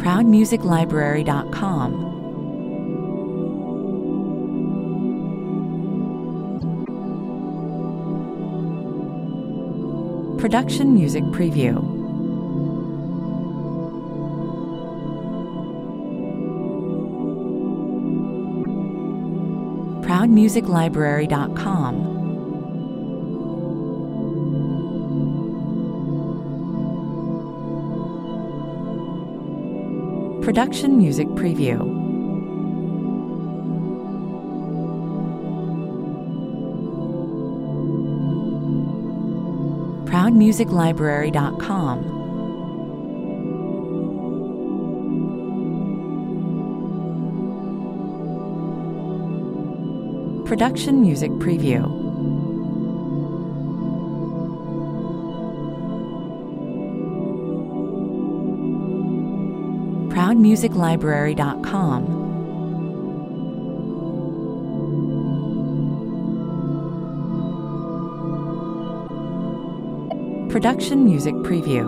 ProudMusicLibrary.com. Production Music Preview. ProudMusicLibrary.com. Production Music Preview. ProudMusicLibrary.com. Production Music Preview. ProudMusicLibrary.com. Production Music Preview.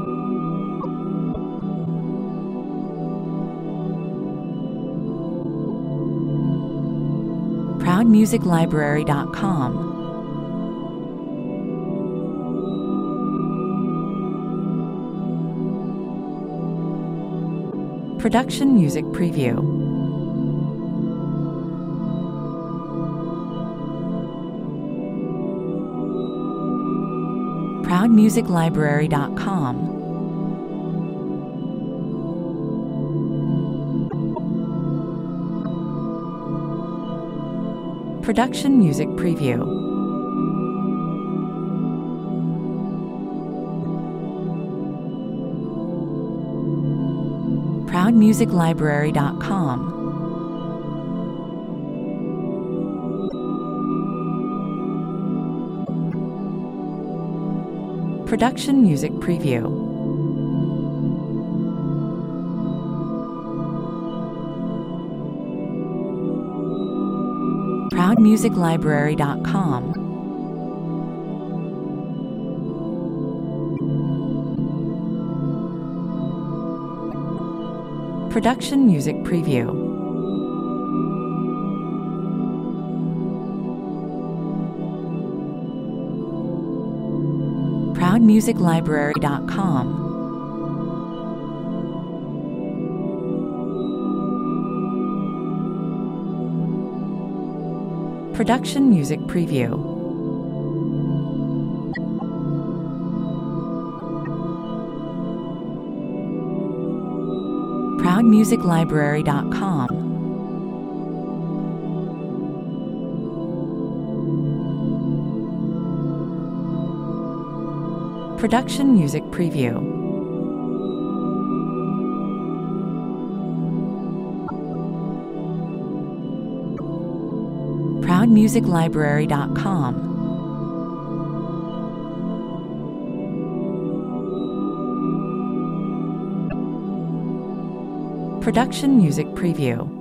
ProudMusicLibrary.com. Production Music Preview. ProudMusicLibrary.com. Production Music Preview. ProudMusicLibrary.com. Production Music Preview. ProudMusicLibrary.com. Production Music Preview. ProudMusicLibrary.com. Production Music Preview. ProudMusicLibrary.com. Production Music Preview. ProudMusicLibrary.com. Production Music Preview.